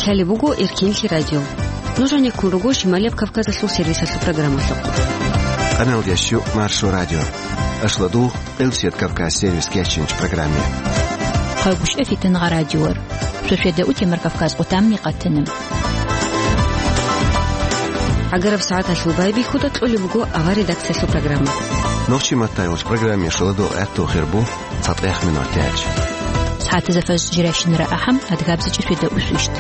Лали бугу Иркинли радио. Нужен якун ругу Шималия Кавказа слу сервиса слу программа слугу. Канал Ящу Маршу радио. Ашладу Элсет Кавказ сервис кешинч программе. Хавуш эфитен радиор. Шушеда утимер Кавказ утамни قتنم. Агараб саата слубайби худа тли бугу ава редакция слу программа. Ночи матайош программе шладу эту хербу сатех минутяч. ساعات زفاز جراشن رأحم أدقاب زجفيدا أسوشت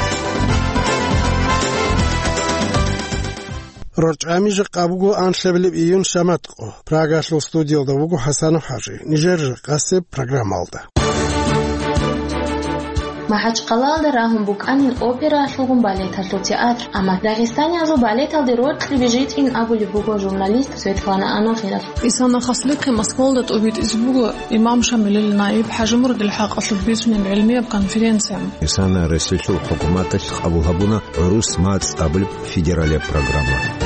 رجعميج قابوغو أنشبلب إيون شامتقو براغاشلو ستوديو دوغو حسانو حاجي نيجر قاسب برنامج алды. Махачкалалда рахун буканин опера шлугун балет алду театр. Ама Дагестане азу балет алды рот прибежит ин абули буго журналист Светлана Анохилов. إسانا خصلك مسؤول تطبيق أسبوع إمام شامل النائب حجمر الحق البيزن العلمية بكونفرنسيا. إسانا رئيس الحكومة أبو هبونا روس مات ستابل فيدرالية برنامج.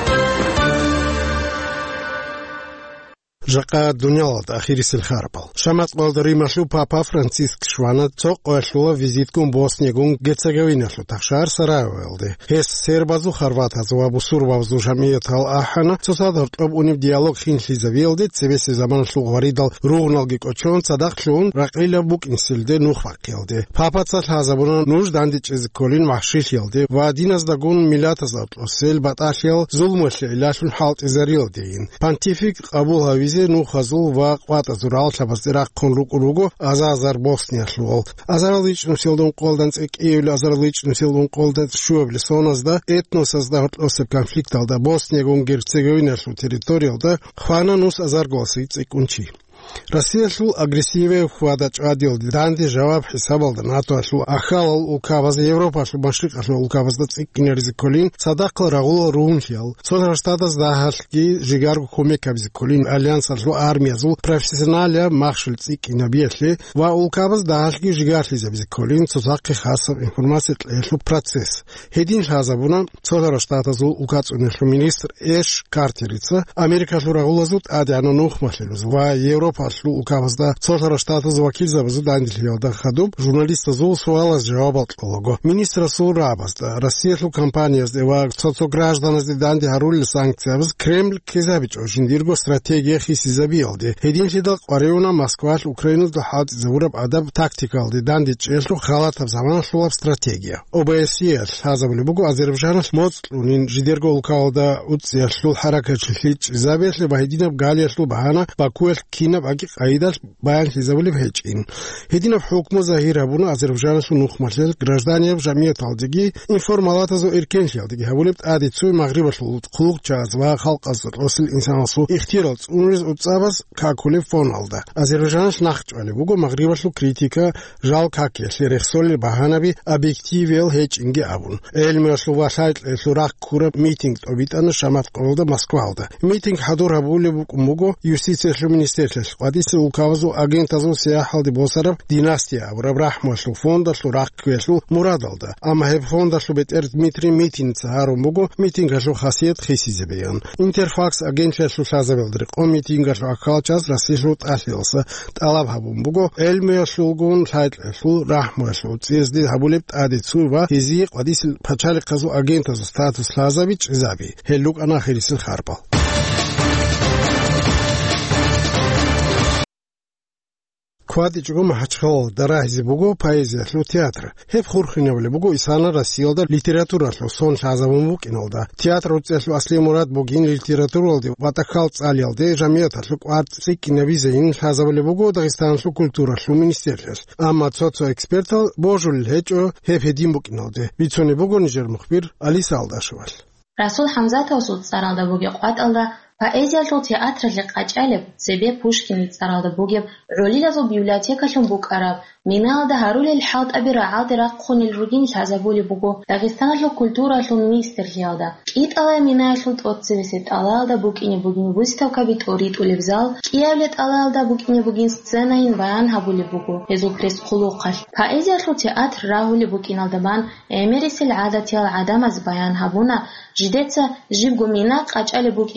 جاقا دنيالد أخيري سلخاربل. شمات قلدري مشلو بابا فرانسيسك شوانا توق وشلو فيزيتكم بوسنيغون جتساقوين شلو تخشار سراويلدي. هس سيربازو خروات هزو أبو سوربازو جمعية الأحانا تصادر طب أنيب ديالوج خين خيزاويلدي تسبيسي زمان شلو غريدال روغنالجيك أوشون صدق شلون رقيلة بوك إنسيلدي نوخفاقيلدي. بابا تصال هزابونا نوش دانديش إز كولين محشيش يلدي ودين از داقون ميلات ازدلو سيل باتاشيل ظلمش لعلاشون حالت إزاريلدين. بانتيفيك قبول هاويز نو خزول و قوات زورال شبازدراق كون روغو ازازار بوسنيا شلول ازارليچ نوسيلدون قولدانس اك ايول ازارليچ نوسيلدون قولدانس شوبل سونازدا этнос аздахт осеп конфликталда Босния Герцеговина шу территориалда хвана нус азарголсиц икунчи Россия шу агрессиве хвадач адил данди жаваб хисабалда НАТО шу ахал укаваз Европа шу башик шу укавазда цикинеризиколин садақл рагул рунхиал содраштадас дахалки жигаргу комекабзиколин альянс шу армия зу профессионаля махшул цикинабиешли ва укаваз дахалки жигашлизабзиколин созақи хасаб информацият шу процесс хедин хазабуна содраштада зу укацуне шу министр эш картерица Америка шу рагулазут адяно нухмашлилуз ва Европа Пашлу указда цотара штата звакил за базудандил да хадуб журналиста зул суала жаваб алго министра сурабаста Россия шу компания дева цоцо граждана зданди харул санкция з Кремль кезабич ожиндирго стратегия хисизабиалди хедин шидал qareuna Москва Украину да хад зураб адаб тактикал данди чешлу халата заман шло стратегия ОБСЕ хазабли бугу Азербайджан моцлунин жидерго улкалда уця шлу харакат шлич забесли бахидина галия шлу бахана бакуэл кина باقي قايداش باين حزبولي بهجين هدينا حكم ظاهر ابونا Азербайджан شو نخمشل граждане جمعية تالدگي انفورمالات زو اركن شالدگي هولبت عادي سوي مغرب شو قلوق جاز و خلق از رسل انسان سو اختيارات اونرز уцабас какуле фоналда Азербайджан нахчвали буго مغرب شو критика жал каке шерехсоли баханаби объективел хечинги абун эльмер шо вашайт шурак кура митинг обитана шамат qolda Москвалда митинг хадур абуле буго юстиция шо министерство Адисе указу агентазу сяхалди босараб династия Абрахма шу фонда шу раккешу мурадалда ама хеб фонда шу бетер Дмитрий Митинца харумуго митинга шу хасиет хисизебеян Интерфакс агентша шу шазавелдри о митинга шу акалчас расишут ахилса талаб хабумуго элме шулгун сайт шу рахма шу цезди хабулепт адицува хизи адис пачали казу агентазу статус лазавич заби хелук анахирисил харбал Квади чугум хачхол дарахзи буго поэзия шлу театр. Хеп хурхиневли буго исана Россиялда литература шлу сон шазавум кинолда. Театр уцешлу асли мурат бугин литературалди ватахал цалиалде жамията шлу кварци кинавизеин шазавли буго Дагестан шлу культура шлу министерствес. Ама цоцо экспертал божул хечо хеп хедим букинолде. Вицони буго нижер мухбир Алиса Алдашевал. Расул Хамзатов суд саралда буге қуаталда Поэзия шло театр лиқачалеб, себе Пушкин царалда бугеб, ролила зо библиотека шлом букараб, миналда харули лхалт абирa'ал дираққун илругин шазабули буго, Дагестан шло культура шло министр хиалда. Ит ала мина шло тотцевесет алалда букини бугин выставка бит орит улевзал, киявлет алалда букини бугин сцена ин баян хабули буго, езу пресс хулуқаш. Поэзия шло театр рахули букиналдабан, эмерисил адатил адам аз баян хабуна, жидеца жибгу мина қачали букин гурого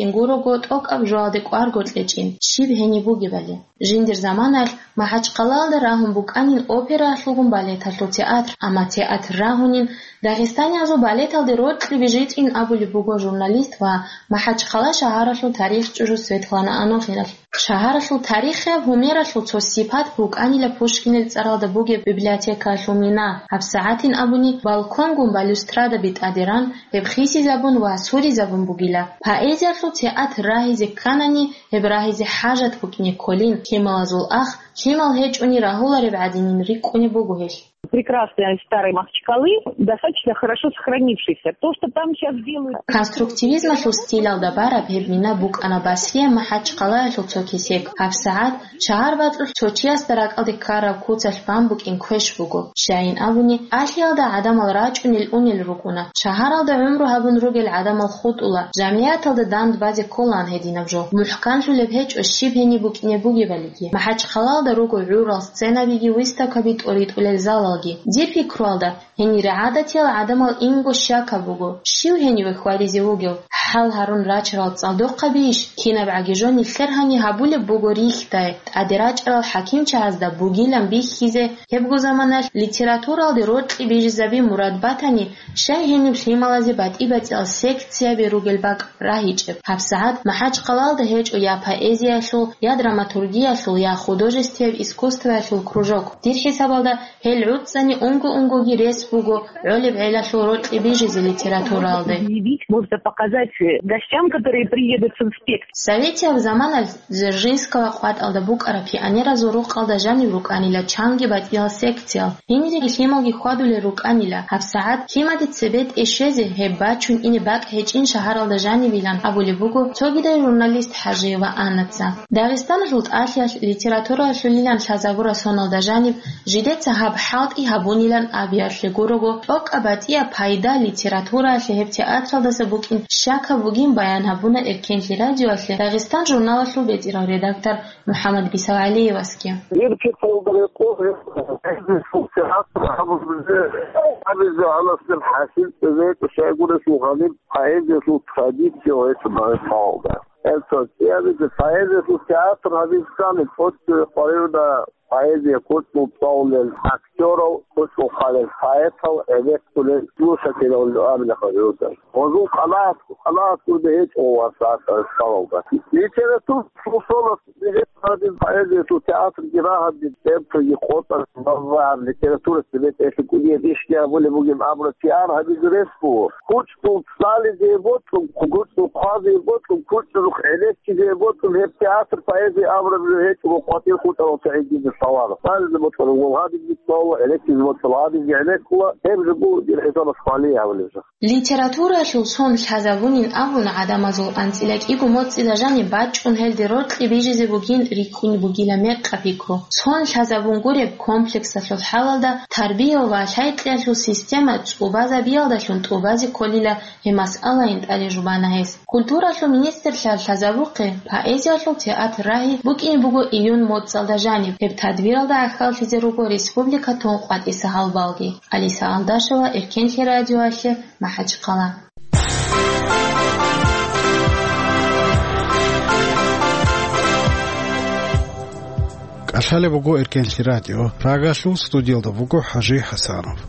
بوغو توك اب جواد قارغوت لچين شيب هني بوغي بالي جندر زمانال محچ قلال راهم بوكانين اوبرا لوغون باليت هالو تياتر اما تياتر راهونين داغستاني ازو باليت ал дерот либежит ин абули буго журналист ва محچ قلا شهرشو تاریخ چرو سветлана анохинал شهرشو تاریخ هومرشو تو صفات بوكانيلا пушкинел царалда буге библиотека шумина абсаатин абуни балкон гум балюстрада бит адеран ебхиси забун ва сури забун бугила поэзияшо театр раҳизи канани ебраҳизи ҳажат букини колин кемалазул ах кемал ҳеҷ уни раҳулари баъдинин рикуни бугуҳел прекрасные старые Махачкалы, достаточно хорошо сохранившиеся. То, что там сейчас делают... Конструктивизм шу стиль алдабара бебмина бук анабасия Махачкала шу цокисек. Хабсаат шахар батл чочия старак алди кара куцаш бамбук ин квеш бугу. Шаин абуни ахи алда адам ал рач унил рукуна. Шахар алда умру хабун ругел адам ал худ ула. Жамият алда данд бази колан хединабжо. Мухкан шу лебхеч ошиб хени бук ине буги валиги. Махачкала алда ругу урал сцена биги виста кабит орит улел зала دیر فکرالده هنی رعادتی العدم اینگو شاکا بگو شیو هنی وخوالیزی وگو حال هرون راچرال صادق قبیش کینا بعجیجانی خیر هنی هبول بگو ریخته ادراج ال حکیم چه از ده بگیلم بیخیزه هبگو زمانش لیتراتور ال درود بیج زبی مراد باتنی شای هنی بشیمالازی بات ایبت ال سکتیا بیروگل باگ راهیچ هفساعت محج قلال ده هیچ یا پائزیا شل یا دراماتورگیا شل یا خودوجستیو اسکوستو شل کروجوک دیر حسابال ده هل زنی اونگو گیرس بگو علب علا شروط بیجی ز литература алды. Можно показать гостям, которые приедут с инспекцией. Советия в замана Дзержинского хват алдабук арапионера зурук алдажани руканила чанги бат ил секция. Хинди химоги хвадули руканила. Хабсаат химади цебет ешезе хебачун ини бак хечин шахар алдажани вилан абули бугу тогида журналист Хажиева Анатса. Дагестан жут ахяш литература шулилан шазагура сон алдажани жидет сахаб халт и хабунилан абияшли гурогу ок абатия пайда литература шехеб театр да сабукин шака бугин баян хабуна эркенли радио асли Дагестан журнала шу бетира редактор Мухаммад Бисавалиев аски Поэзия космос полный актеров, космос халил хаятов, эвектулы слушателей амина хавиута. Озу халат курдеет овасат сталга. Литература слушала литература поэзия ту театр гираха битепто ехота новая литература себе эти куди дишки были будем абра театр хабизреску. Кучту стали деботу, кучту хази деботу, кучту элески деботу, театр поэзия абра бит вохатил хута وسعيد الصوارف هذا المطلب وهذه المطلب الكتريك المطلب هذه يعني هو يبغوا الحساب الصالحه ولا ليتراتورا شوصون حزبونين ابون عدم ازو انتلك ايغو موت الى باچون هل درot بيجي زبوگين ريكون بوگيلا مقفيكو صون حزبون گورب كومپلكس شو حالدا تربيه و شايتل شو سيستم وبازا بيالدا شون توبازي كوليلا مساله انت علي جبانا هيس كولتورا شو مينستر حزبوقي поэзия شو театр راهي بوگين بوگو ايون موت جانب تدبیر دا اخال فیزروگو ریسپوبلیکا تونقوات ایسا حالبالگی علیسا آلداشوا ارکنکی رادیو آشه محج قلا Ашале бугу эркенли радио рагашу студиялда бугу Хажи Хасанов.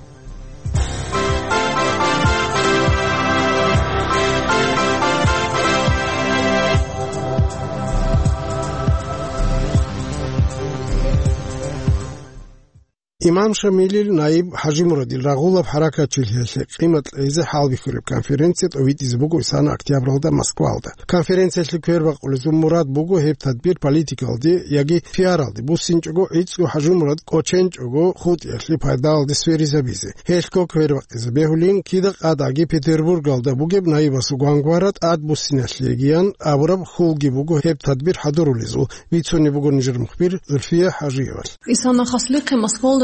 إمام شاميل نائب حاجي مراد الرغولة بحركة تشيلسي قيمة إذا حال بكرب كونفرنسية أويت إزبوغو سنة أكتوبر ده مسكوال ده كونفرنسية لكير بقول زوم مراد بوغو هيب تدبير بوليتيكال دي يجي فيارال دي بوسينجو إيتسو حاجي مراد كوتشينجو خود يخلي بايدال دي سفيري زبيزي هيشكو كير بقى زبيهولين كده قاداجي بيتربورغ ده بوغيب نائب سوغانغوارات آد بوسينشليجيان أبرب خولجي بوغو هيب تدبير حضروليزو بيتسوني بوغو نجر مخبير ذلفية حاجيوال إسانا خصليقي مسكوال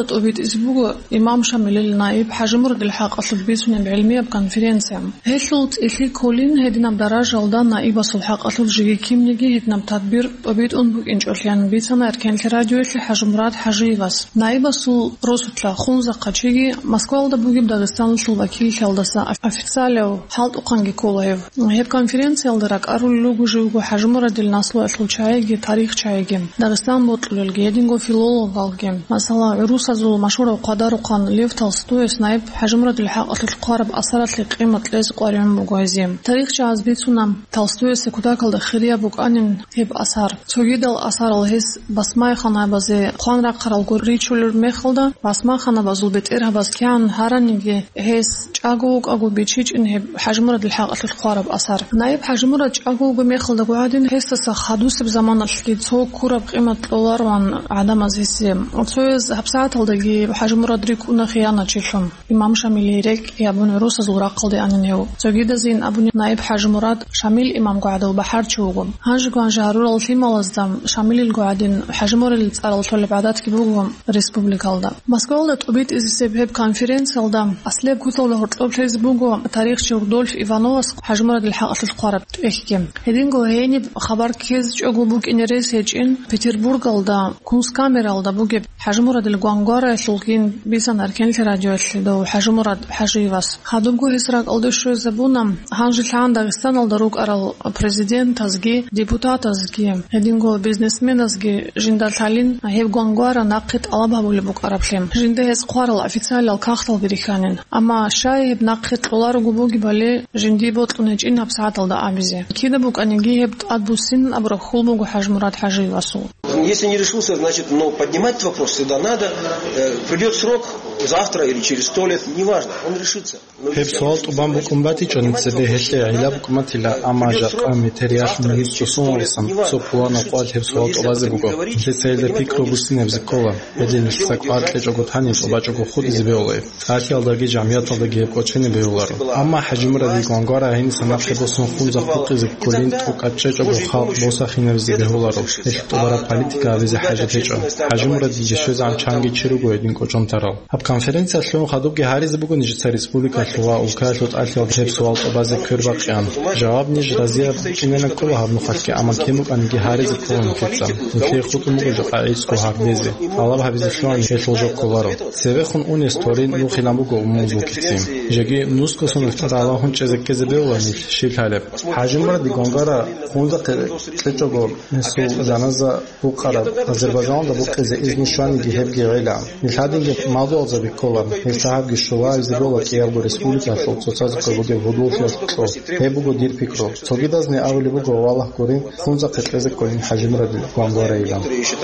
طوبيت إسبوع إمام شامل النائب حجمر الحق أصل بيسون العلمية بكونفرنسيا هيشلت إثلي كولين هدينا بدرجة لدا نائب أصل الحق أصل جيجي كيم نيجي هدنا بتدبير طوبيت أنبوك إنج أصليان بيتنا أركان الراديو إثلي حجمرات حجيبس نائب أصل روسوتلا خونزا قاتشيجي مسكوا لدا بوجي بدغستان الوكيل خالدسا أفيتسالو حالت أقنجي كولهيف هيد كونفرنسيا لدرك أرول لوجو جوجو حجمر دل ناسلو أصل شايجي تاريخ شايجي دغستان بطل الجيدينغو فيلولوج الجيم مثلا عروس زو مشهور وقدر وقان ليف تولستوي سنايب حجمر دل حق أصل القارب أثرت لقيمة ليز قاريم بوجازيم تاريخ جاز بيتونم تولستوي سكوتاكل دخيريا بوكانين هيب أثر سويدل أثر الهس بسماي خنا بزي خان رقرال قريتشولر مخلدا بسما خنا بزول بتيرها بس كان هرانيجي هس جاغوك أقول بيتشيج إن هب حجمر دل حق أصل القارب أثر نايب حجمر جاغوك مخلدا قاعدين هس تسخدوس بزمان الكيد سو كورب قيمة دولار وان عدم أزيسيم أتصويز هبسات الدقي حجمر دريكونا خيانة تشيلهم إمام شامل ريك يابون روس زورا قلدي أنينيو سوجيدا زين أبوني نايب حجمرات شامل إمام قاعدة وبحر تشوغم هانج قان جارور الفيما لزدم شامل القاعدين حجمر التصال طلب عادات كبوغم ريسبوبليكالدا مسكولة طبيت إزيسيب هب كونفرنس الدم أصلي كتول هرطلب فيسبوغو تاريخ شوردولف إيفانوس حجمر الحق أصل القارب تأكيم هدينغو هيني خبر كيز جوغو بوك إن ريسيج إن بيتربورغ الدا كونس كاميرا الدا بوغ حجمر الغوانغورا شلكين بيسان أركان الراديو دو حجمر حجيواس خادوغو هسراق الدشو زبونم هانجلان داغستان الدروغ أرال بريزيدنت أزغي ديبوتات أزغي هدينغو بيزنسمن أزغي جندالتالين هيب غوانغورا ناقت ألابها بولبوك أرابليم جنده هسقوار الأفيتسال الكاختل بريخانين أما شايب ناقت لولارغو بوغي بالي جندي بوطلنج إنها بساعت الدا أبيزي كيدا بوك أنيجي هبت أدبوسين أبرخول بوغو حجمرات حجيواسو Если не решился, значит, но поднимать вопрос всегда надо. Придет срок, завтра или через 100 лет, неважно, он решится. Хепсуалт убамбу кумбати чонцебе хете айла куматила амажа камитериаш милицусонлсам соплана қвал хепсуалт обазе буго хесейле пикробусинев зикова бедениш саквартле жоготани обачого худ избеоле ахиалдаги ҷамъият алдаги ҳепкочени беолар амма ҳаҷмра дигонгора ҳин санахебосон хунза хуқи зикколин тукачча ҷого халқ босахинев зибеоларо эхтобара политика авизе ҳаҷатечо ҳаҷмра дижешӯзам чанги чируго эдин кочомтарал ҳаб конференция шлон хадубги ҳаризе буго нижца республика ва укашот альтиал хепсуал обазе кӯрбақиан ҷаваб ниж разия инена кула ҳабну халки амма кемук анги ҳаризе кулон фитсам ухе хутумуго ҷақаиско ҳаббезе алаб ҳабизе шлон хетлжо куларо севехун ун историн ну хиламуго умузу китсим жеги нускосон алахун чезеккезе беуланил шилҳалеб ҳаҷмра дигонгара хунза қечого су заназа буқара азербайҷан да буқезе изнишани гиҳебги ғела нишадинге мавду алзаби колам нисаҳабги шува изибола киявго республика шолцоцази қойбуге вудулфиас тло ҳебуго дир пикро цогидазне авлибуго валах гурин хунза қетлезе колин ҳаҷмра дигонгара илам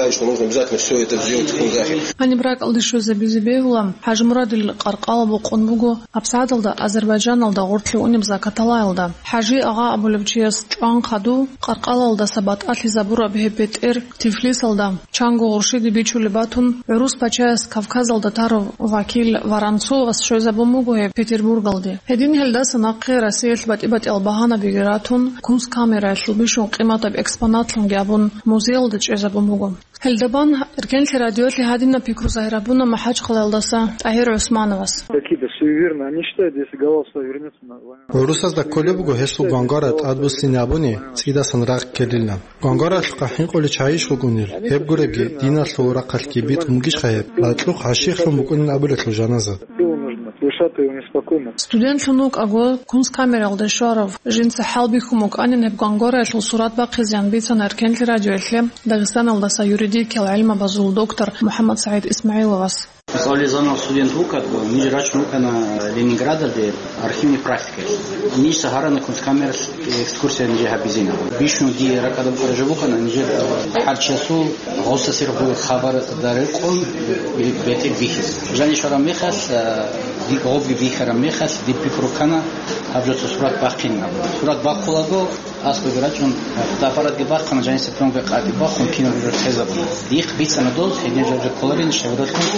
анибрак алдишӯзе бизибеулам ҳаҷмра дил қарқала буқунбуго абсадалда азербайҷаналда ғуртли унибза каталаялда ҳаҷи аға абулибчиас ҷуан қаду қарқалалда сабатъатли забура беҳепетер тифлисалда чангу ғуршиди бичулибатун урус пачаяс кавказалда таро вакил варанцу ас шӯзабумугоҳе петербургалди ҳедин ҳелдаса наққи расият батибат албаҳана бигиратун кунс камера шубишун қиматаб экспонатлун гябун музеялда чӯзабумуго ҳелдабан эркенли радиоатли ҳадина пикру заҳирабуна маҳаҷ қилалдаса таҳир усмановас какие-то суеверные они считают если галалство вернется на войну русазда колебуго ҳеслу гонгарат адбусли набуни цидасан рақ келилна гонгарат қаҳин қоли чаиш хугунил ҳеб гуребги динаслу рақалки бит мугиш хаеб латлу хашихлу мукунин абулетлу жаназа дышат его неспокойно студент лунук аго кунс камерал дешаров жинса халбихумук анин ҳеб гонгора шлу сурат бақизян бицан эркенли радиоэтле дагестан алдаса юридикел илма базул доктор муҳаммад саид исмаиловас Мысалы занал студент вукат, ниже рач наука на Ленинграда, де архивной практикой. Ниже Сахара на кунсткамер экскурсия ниже хабизина. Бишну ди ракадам паражавука на ниже хар часу госа сирбу хабар дарекон бетек вихис. Жани шарам мехас, ди обги вихарам мехас, ди пикрукана абжату сурат бахкин. Сурат бахкулаго аско грачун фотоаппарат ге бахкана жани септон ге қати бахун кино бирот хезабун. Их бицана доз, хедин жабжа коларин шевраткун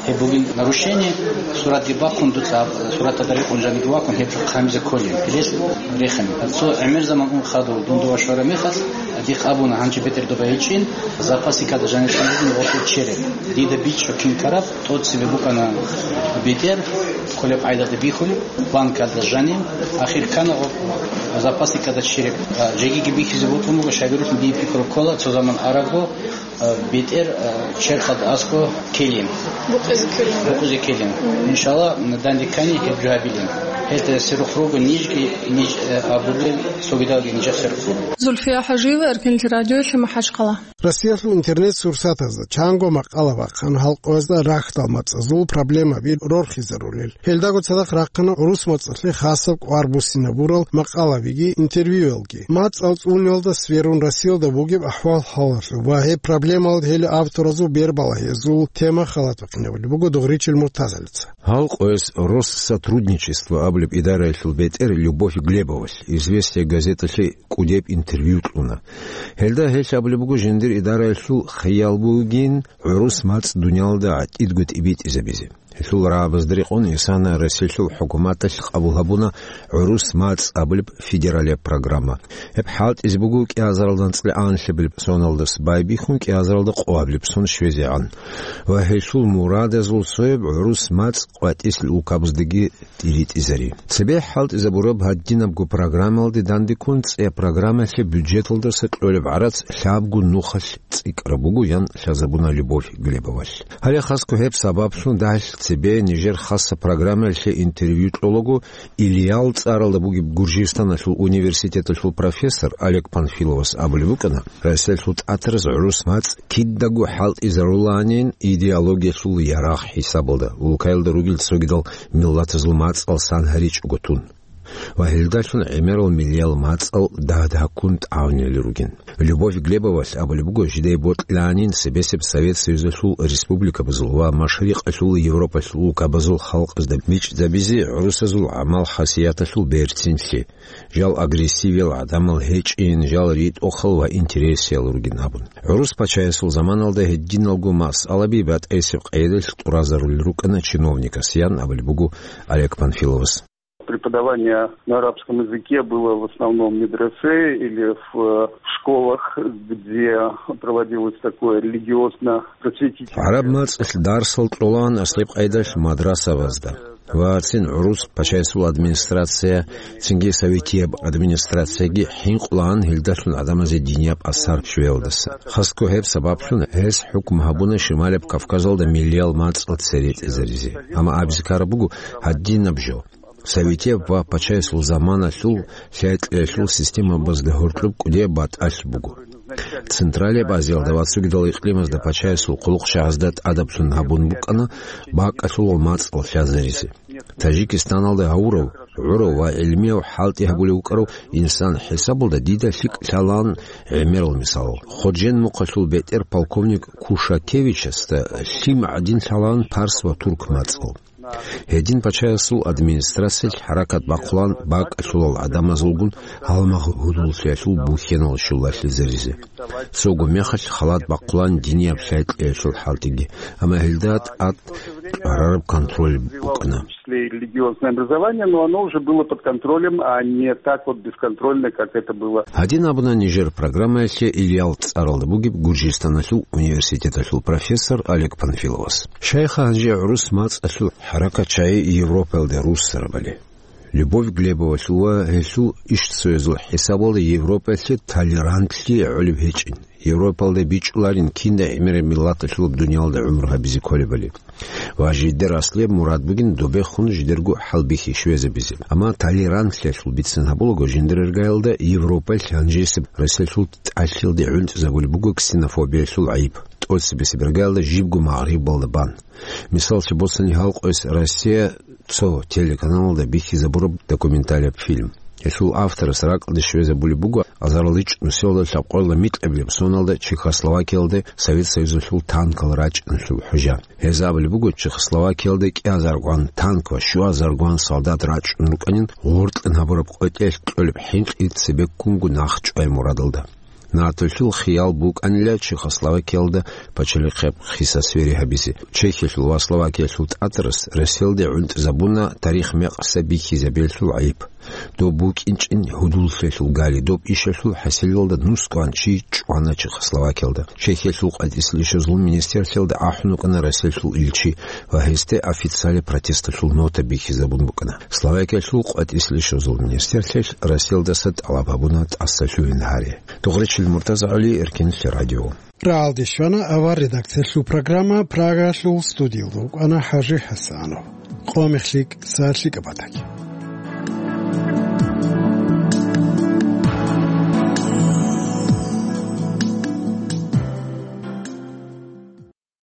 Бугин нарушение сурат гибакун дуца сурат тадарик унжани гибакун хеп хамза колин лес рехами отцо эмер заман он хаду дундова швара мехас дих абуна ханчи бетер добайчин запаси када жанешин вот череп дида бич кин караб тот себе букана бетер колеб айда бихули план када жаним ахир кана запаси када череп жеги гибихи зевотумуга шагирус ди пикрокола цо заман араго бетер черхад аско келим букузи келим иншалла дандикани хеджабилин это сирухруга нижги ниж абулин согидаги нижа сирухруга Зульфия Хажиева эркин радио Махачкала Россиятл интернет сурсатаза чанго мақалава хан халқозда рахтал мацазул проблема бир рорхи зарулил хелдаго цадақ раққана урус мацасли хасаб арбусина бурал мақалавиги интервью елги мац алцунелда сверун Россиялда бугиб ахвал халашу ва хе проблема хели авторазу бербала хезул тема халатвакневали бугу дугричил муртазалица Халқоз Россотрудничество аблиб идара эльфилбетер Любовь Глебовась известие газета ши кудеп интервью тлуна хелда хеш аблибугу жендер идара эльфил хаялбугин урус мац дунялда идгут ибит изабизи Хил рабаздриқон исана Российшил хукуматаш қабулхабуна урус мац аблиб федералия программа хеп халт избугу киазаралдан цлиан шибилб соналдас байбихун киазаралда қуаблиб сон швезиан ва хешул мурада зул соеб урус мац қуатисл укабздыги тирит изари себе халт изабураб хаддинабгу программалды дандикун цэ программа ше бюджеталда саклөлеб арац шабгу нухаш цикрабугу ян шазабуна Любовь Глебоваш халя хаску хеп сабаб шун даш себе Нижер хасса программа ше интервью тлологу Ильял царалда буги Гуржистана шул университета шул профессор Олег Панфиловас аблибукана Россия шул атраз урус мац киддагу халт изаруланин идеология шул ярах хисабылда улкайлда ругил согидал миллаты зул мац алсан харич угутун Вахильдашун эмерл миллиал мацал да кунт аунили ругин. Любовь Глебовась аблибуго жидей бот ланин себесеп Совет Союза шул Республика базулва Машрик шул Европа шул кабазул халк здабич забизи русазул амал хасията шул бертинси. Жал агрессивел адамал хечин жал рит охалва интересел ругин абун. Рус пачаясул заманалда хеддиналгу мас алаби бат эсеп айдел туразарул рукана чиновника сиян аблибугу Олег Панфиловас. Преподавание на арабском языке было в основном в медресе или в школах, где проводилось такое религиозно-просветительное. Араб мац дарсал тролан аслеп айдаш мадраса вазда. Вацин урус пачайсул администрация цинге советиеб администрацияги хинқулан хилдашун адамазе диньяб асар швелдаса. Хаску хеб сабабшун эс хукм хабуна шималеб Кавказалда миллиал мац отсерет изаризи. Ама абзикарабугу хаддин набжо. Совете по пачайсул замана шул шул система баздахуртлуб куде бат ашбугу. Централе базил давацу гидал иклимаз да пачайсул кулук шаздат адапшун хабун букана бак ашул мац алшазариси. Таджикистан алда ауров ва илмиу халти хабули укару инсан хисабулда дида фик шалан эмерл мисал. Ходжен мукашул бетер полковник Кушакевич ста сим один шалан парс ва турк мацал. Хедин пачаясул администрация харакат бақулан бак ашулал адамазулгун халмах худул шашул бухенал шуллашли заризе. Согу мехаш халат бақулан дини абшайт шул халтиги. Ама хилдат ат араб контроль букана. Религиозное образование, но оно уже было под контролем, а не так вот бесконтрольно, как это было. Один абуна Нижер программа еще Ильял царалда бугиб Гуржистан ашул университет ашул профессор Олег Панфиловас. Шайха анжи урус мац ашул харака чай Европа алде рус сарабали. Любовь Глебова шула ашул иштсөзул хисабалда Европа се толерантли улуб хечин. Европа алде бичларин кинда эмере миллата шул дунялда умрга бизи колебали. Важидер асле мурад бугин добе хун жидергу халбихи швезе бизи. Ама толерантли шул битсен хабулго жендерергайлда Европа шанжесип Россия шул ашилде унт загул бугу ксенофобия шул айып. Тос бисибергайлда жибгу мағриб балда бан. Мисал че босани халк ос Россия цо телеканалда бихи забураб документалияб фильм. Шул автор срак дешвезе булибуга азарлыч нуселда шапқойла митқеблеб соналда Чехословакиялда Совет Союза шул танкал рач шул хужа. Хеза булибуга Чехословакиялда ки азаргуан танк ва шу азаргуан солдат рач нуканин орт набураб қотеш қөліб хинқ ит себек кунгу нахч ай мурадылда. На атольшил хиял бук анля Чехословакия почали хеп хисасвери хабиси. Чехия шла Словакия шут атрас расселде унт забуна тарих меq сабихи забельшул айб. До бук инчин худул шел гали доб ишел хасилда нускан чи чуана Чехословакия. Чехия шул адислишо зул министерствелда ахнукана расселшул илчи вахесте официали протеста шул нота бихи забун букана. Словакия шул адислишо зул министерствел расселда сад алабабунат ассалюин хари. Тогречил Муртаза Али Эркинский радио. Раал Дишвана, авар редакция шу программа Прага шу студию. Она Хажи Хасанов. Қомехлик саршик абатаки.